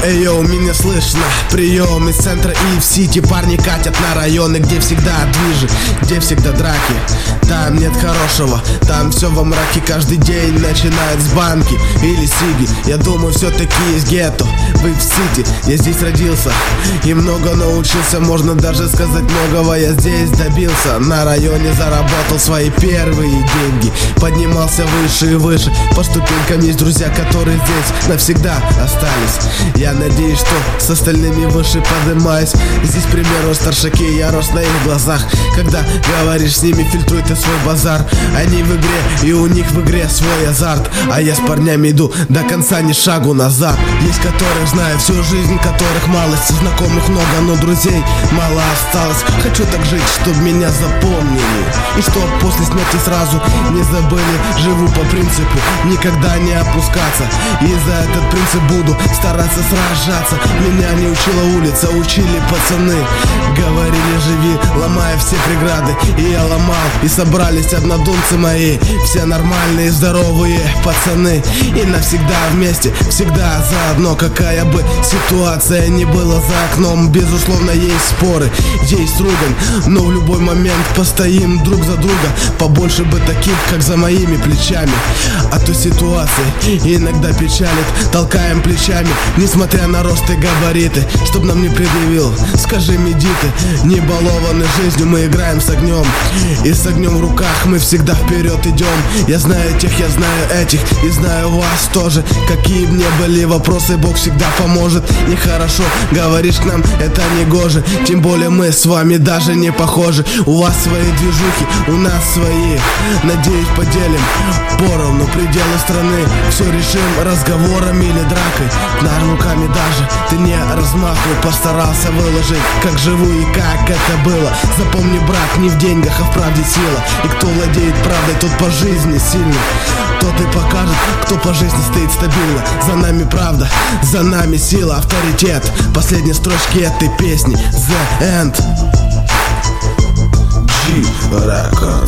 Эй, йоу, меня слышно, прием из центра и в сити. Парни катят на районы, где всегда движи, где всегда драки. Там нет хорошего, там все во мраке. Каждый день начинают с банки или сиги. Я думаю, все-таки есть гетто, вы в сити. Я здесь родился и много научился. Можно даже сказать, многого я здесь добился. На районе заработал свои первые деньги. Поднимался выше и выше по ступенькам. Есть друзья, которые здесь навсегда остались. Я надеюсь, что с остальными выше поднимаюсь. Здесь, к примеру, старшаки, я рос на их глазах. Когда говоришь с ними, фильтруй ты свой базар. Они в игре, и у них в игре свой азарт. А я с парнями иду до конца, ни шагу назад. Есть которых знаю всю жизнь, которых малость. Знакомых много, но друзей мало осталось. Хочу так жить, чтоб меня запомнили, и чтоб после смерти сразу не забыли. Живу по принципу никогда не опускаться, и за этот принцип буду стараться сражаться. Меня не учила улица, учили пацаны. Говорили, живи, ломая все преграды. И я ломал, и собрались однодумцы мои. Все нормальные, здоровые пацаны. И навсегда вместе, всегда заодно. Какая бы ситуация ни была за окном, безусловно, есть споры, есть ругань, но в любой момент постоим друг за друга. Побольше бы таких, как за моими плечами. А то ситуации иногда печалит. Толкаем плечами, несмотря на рост и габариты. Чтоб нам не предъявил, скажи, медиты. Не балованы жизнью, мы играем с огнем. И с огнем в руках мы всегда вперед идем. Я знаю тех, я знаю этих, и знаю вас тоже. Какие б ни были вопросы, Бог всегда поможет. Нехорошо говоришь к нам, это не гоже. Тем более мы с вами даже не похожи. У вас свои движухи, у нас свои. Надеюсь, поделим поровну пределы страны. Все решим разговором или дракой. Над руками даже ты не размахивай. Постарался выложить, как живу и как это было. Запомни, брат, не в деньгах, а в правде сила. И кто владеет правдой, тот по жизни сильный. Тот и покажет, кто по жизни стоит стабильно. За нами правда, за нами сила, авторитет. Последние строчки этой песни The End. G-Record.